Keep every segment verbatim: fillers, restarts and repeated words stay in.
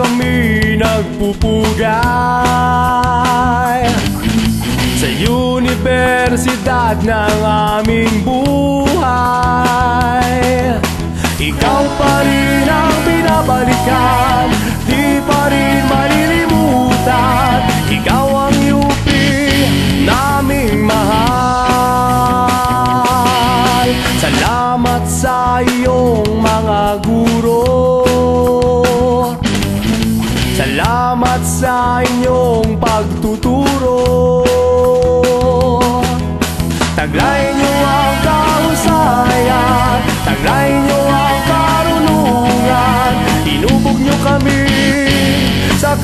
kami nagpupugay sa universidad ng aming buhay. Ikaw pa rin ang binabalikan, di pa rin malilimutan. Ikaw ang U P naming mahal. Salamat sa iyong mga guro, salamat sa inyong pagtuturo. Taglay niyo ang kahusayan, taglay niyo ang karunungan. Inubog niyo kami sa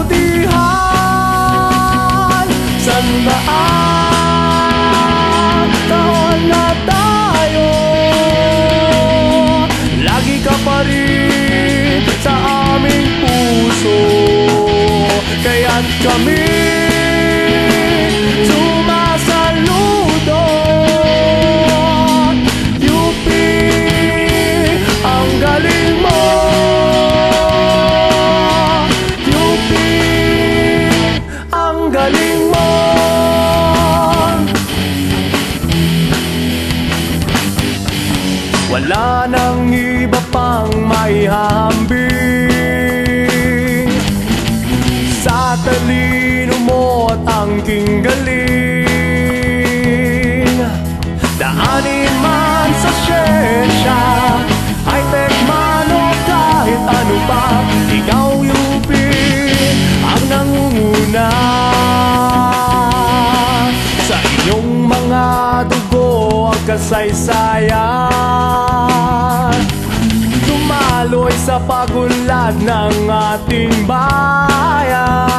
kabutihan. Sandaan taon na tayo, lagi ka pa rin sa aming puso. Kaya't kami sumasaludo. U P, ang galing mo. U P, ang galing mo. Wala nang iba pang maihahambing sa talino mo at angking galing. Daanin man sa siyensya, high-tech man o kahit ano pa, ikaw U P ang nangunguna. Sa inyong mga dugo ang kasaysayan, dumaloy sa pagunlad ng ating bayan.